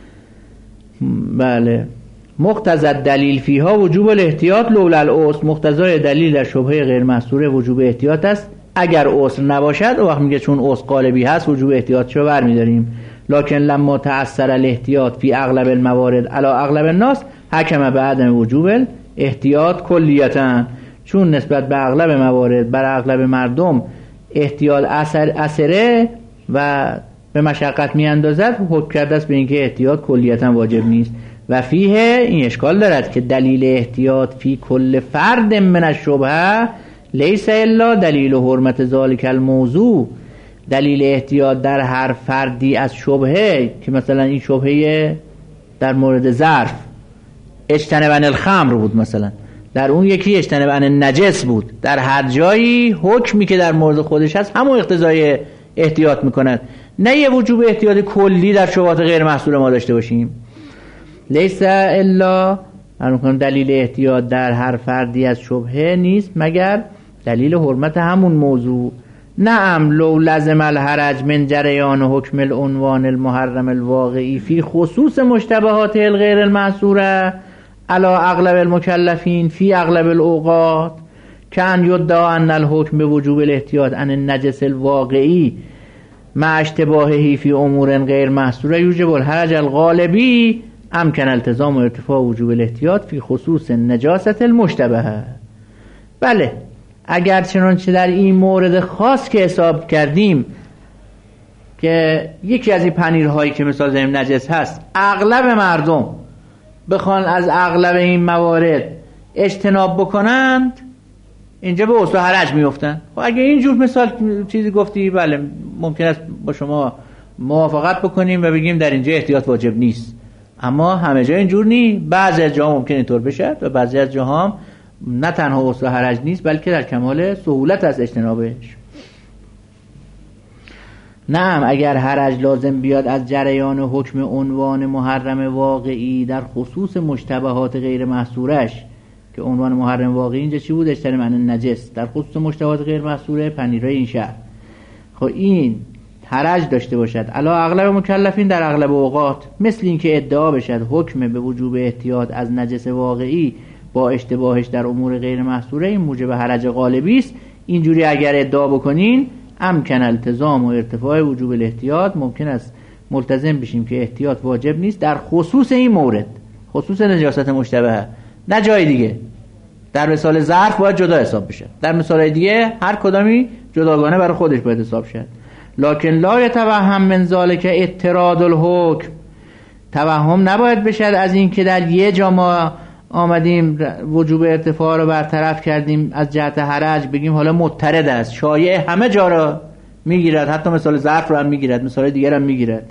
بله. مقتضی دلیل فیها وجوب الاحتیاط لولا العسر، مقتضای دلیل در شبهه غیر محصوره وجوب احتیاط است اگر عسر نباشد. و وقت میگه چون عسر غالبی هست وجوب احتیاط رو برمیداریم. لکن لما تأثر الاحتیاط فی اغلب الموارد علی اغلب الناس حکم به عدم وجوب احتیاط کلیتا، چون نسبت به اغلب موارد بر اغلب مردم احتیاط اثر اثره و به مشقت می اندازد، حکم کرده است به اینکه احتیاط کلیتا واجب نیست. و فیه، این اشکال دارد که دلیل احتیاط فی کل فرد من الشبهه لیس الا دلیل حرمت ذالک الموضوع، دلیل احتیاط در هر فردی از شبهه که مثلا این شبهه در مورد ظرف اجتنبن الخمر بود، مثلا در اون یکی اجتنبن نجس بود، در هر جایی حکمی که در مورد خودش هست همون اقتضای احتیاط میکند، نه یه وجوب احتیاط کلی در شبهات غیر محصوره ما داشته باشیم. لیس الا دلیل احتیاط در هر فردی از شبهه نیست مگر دلیل حرمت همون موضوع. نعم لو لزم الحرج من جریان حکم العنوان المحرم الواقعی فی خصوص مشتبهات الغیر المحصوره علی اغلب المکلفین فی اغلب الاوقات کان یدعا ان الحکم به وجوب الاحتیاط عن النجس الواقعی مع اشتباهه فی امور غیر محصوره یوجب الحرج الغالبی امکن التزام و ارتفاع وجوب الاحتیاط فی خصوص نجاست المشتبهه. بله، اگر چنانچه در این مورد خاص که حساب کردیم که یکی از این پنیرهایی که مثال زمین نجس هست اغلب مردم بخوان از اغلب این موارد اجتناب بکنند، اینجا به عسر و حرج میفتن. خب اگه اینجور مثال چیزی گفتی، بله ممکن است با شما موافقت بکنیم و بگیم در اینجا احتیاط واجب نیست، اما همه جا اینجور نی. بعضی از جاها ممکن اینطور بشه و بعضی از جاها نه تنها عسر و حرج نیست بلکه در کمال سهولت از اجتنابش. نعم اگر حرج لازم بیاد از جریان حکم عنوان محرم واقعی در خصوص مشتبهات غیر محصورش، که عنوان محرم واقعی اینجا چی بود؟ اجتناب عن النجس، در خصوص مشتبهات غیر محصوره پنیرهای این شهر. خب این حرج داشته باشد علا اغلب مکلفین در اغلب اوقات، مثل این که ادعا بشد حکم به وجوب احتیاط از نجس واقعی با اشتباهش در امور غیر محصوره این موجب حرج غالبی است. اینجوری اگر ادعا بکنین امکن التزام و ارتفاع وجوب الاحتیاط، ممکن است ملتزم بشیم که احتیاط واجب نیست در خصوص این مورد، خصوص نجاست مشتبه، نه جای دیگه. در مثال ظرف باید جدا حساب بشه، در مثال دیگه هر کدامی جداگانه برای خودش باید حساب شه. لکن لا یتوهم من ذلک اضطراد الحکم، توهم نباید بشد از این که در یه جا ما آمدیم وجوب ارتفاع رو برطرف کردیم از جهت حرج، بگیم حالا مضطرد است، شایع همه جا را میگیرد، حتی مثال ظرف رو هم میگیرد، مثال دیگر هم میگیرد.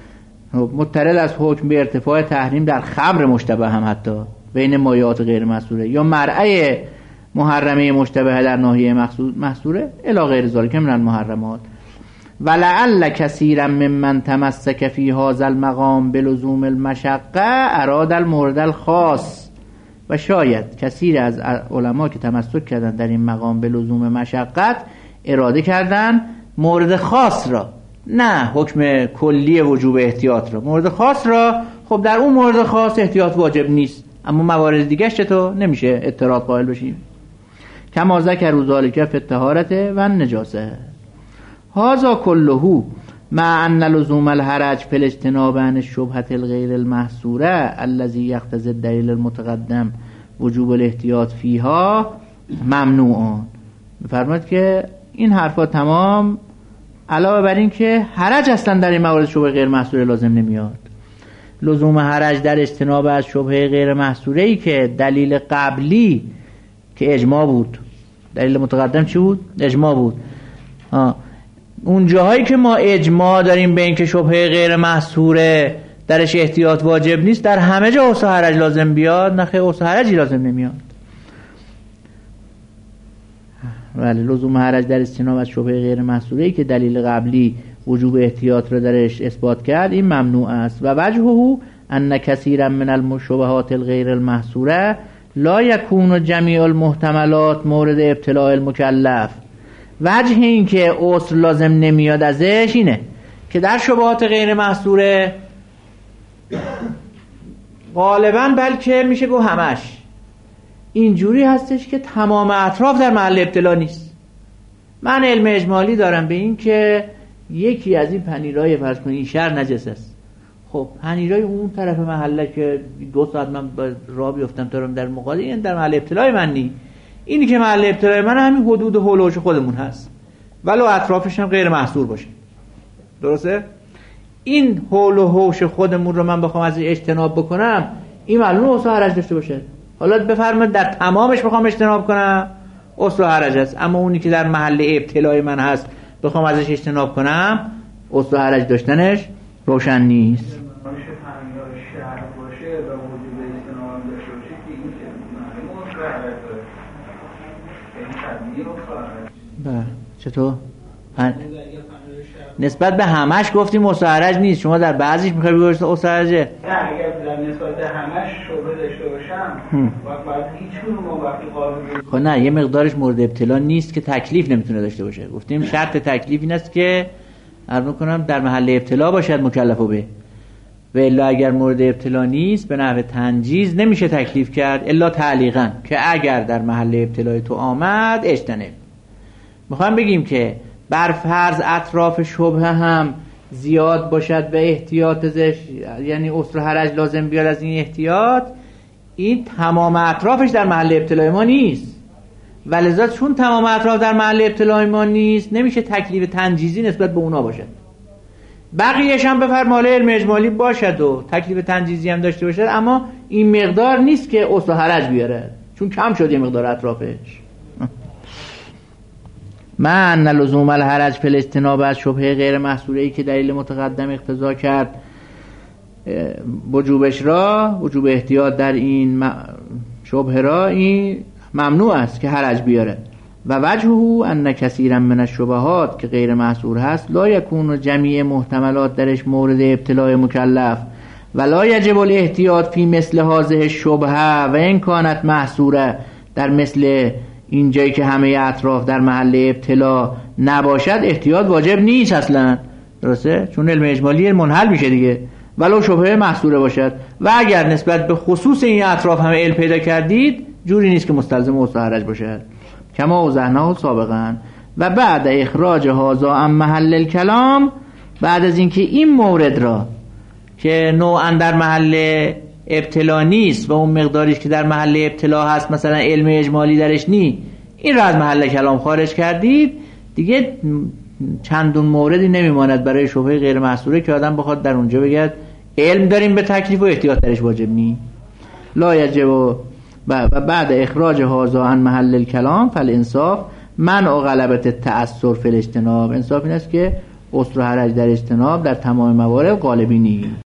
مضطرد از حکم به ارتفاع تحریم در خمر مشتبه هم، حتی بین مایعات غیر محصوره یا مرعی محرمه مشتبه در ناحیه محصوره الی غیر ذلک من المحرمات. ولعل کثیرا ممن تمسک فی هذا المقام بلزوم المشقه اراد المورد الخاص، و شاید کثیر از علما که تمسک کردن در این مقام به لزوم مشقت اراده کردن مورد خاص را، نه حکم کلی وجوب احتیاط را، مورد خاص را. خب در اون مورد خاص احتیاط واجب نیست، اما موارد دیگه چطور نمیشه اضطراد قائل بشیم. کما ذکر ذلک فی الطهارة و النجاسه. هذا كله مع ان لزوم الحرج فی الاجتناب عن الشبهة الغیر المحصوره الذي يقتضي الدلیل المتقدم وجوب الاحتیاط فیها ممنوع. می‌فرماید که این حرفا تمام علاوه بر این که حرج اصلا در این موارد شبهه غیر محصوره لازم نمیاد. لزوم حرج در اجتناب از شبهه غیر محصوره ای که دلیل قبلی که اجماع بود، دلیل متقدم چی بود؟ اجماع بود. آه. اون جاهایی که ما اجماع داریم به این که شبهه غیر محصوره درش احتیاط واجب نیست، در همه جا اوسع حرج لازم بیاد، نه خیر اوسع حرجی لازم نمیاد. ولی لزوم حرج در اجتناب از شبهه غیر محصوره ای که دلیل قبلی وجوب احتیاط را درش اثبات کرد این ممنوع است. و وجهه ان کثیرا من المشبهات الغیر المحصوره لا یکون جمیع المحتملات مورد ابتلاء المکلف. وجه این که عذر لازم نمیاد ازش اینه که در شبهات غیر محصوره غالبا بلکه میشه گفت همش اینجوری هستش که تمام اطراف در محل ابتلا نیست. من علم اجمالی دارم به این که یکی از این پنیرهای فرض کنید این شهر نجس است، خب پنیرهای اون طرف محله که دو ساعت من راه بیفتم تا در مقابل این در محل ابتلای من نی، اینی که محل ابتلای من همین حدود حول و حوش خودمون هست ولو اطرافش هم غیر محصور باشه. درسته؟ این حول و حوش خودمون رو من بخوام از اجتناب بکنم این معلومه اصلا حرج داشته باشه. حالا بفرمایید در تمامش بخوام اجتناب کنم اصلا حرج است، اما اونی که در محل ابتلای من هست بخوام ازش اجتناب کنم اصلا حرج داشتنش روشن نیست. بله چطور؟ پن... نسبت به همش گفتیم مستحرج نیست، شما در بعضیش میخوایی بگوشت مستحرجه؟ نه اگر در نسبت به همش شبه داشته باشم وقت باید هیچ کنون ما وقتی قابل خب نه یه مقدارش مورد ابتلا نیست که تکلیف نمیتونه داشته باشه. گفتیم شرط تکلیف این است که عرض میکنم در محل ابتلا باشد مکلفو به، و الا اگر مورد ابتلا نیست به نحو تنجیز نمیشه تکلیف کرد الا تعلیقاً که اگر در محل ابتلای تو آمد اجتنب. میخوام بگیم که بر فرض اطراف شبهه هم زیاد باشد به احتیاط ازش، یعنی عسر و حرج لازم بیاد از این احتیاط، این تمام اطرافش در محل ابتلای ما نیست، ولذا چون تمام اطراف در محل ابتلای ما نیست نمیشه تکلیف تنجیزی نسبت به اونا باشد. بقیه‌اش هم بفرمایید علم اجمالی باشد و تکلیف تنجیزی هم داشته باشد، اما این مقدار نیست که عسر و حرج بیاره چون کم شد یه مقدار اطرافش. من لزوم الحرج فی الاجتناب از شبهه غیر محصوره ای که دلیل متقدم اقتضا کرد وجوبش را، وجوب احتیاط در این شبهه را، این ممنوع است که حرج بیاره. و وجهه ان کثیرا من الشبهات که غیر محصور هست لا یکون جمیع محتملات درش مورد ابتلاء مکلف ولا یجب الاحتیاط فی مثل هذه الشبهه و ان کانت محصوره. در مثل این جایی که همه اطراف در محل ابتلا نباشد احتیاط واجب نیست اصلا. درسته؟ چون علم اجمالی منحل میشه دیگه ولو شبهه محصوره باشد. و اگر نسبت به خصوص این اطراف همه علم پیدا کردید جوری نیست که مستلزم وسع حرج باشد کما اوضحناه سابقا. و بعد اخراج هذا عن محل الکلام، بعد از اینکه این مورد را که نوعا در محل ابتلا نیست و اون مقداریش که در محل ابتلا هست مثلا علم اجمالی درش نی، این را از محل کلام خارج کردید، دیگه چندون موردی نمیماند برای شبهه غیر محصوره که آدم بخواد در اونجا بگه علم داریم به تکلیف و احتیاط درش واجب نی. لا یجب و بعد اخراج هذا عن محل الکلام فالانصاف منع غلبت التأثر فی الاجتناب. انصاف این است که عسر و حرج در اجتناب در تمام موارد غالبی نیست.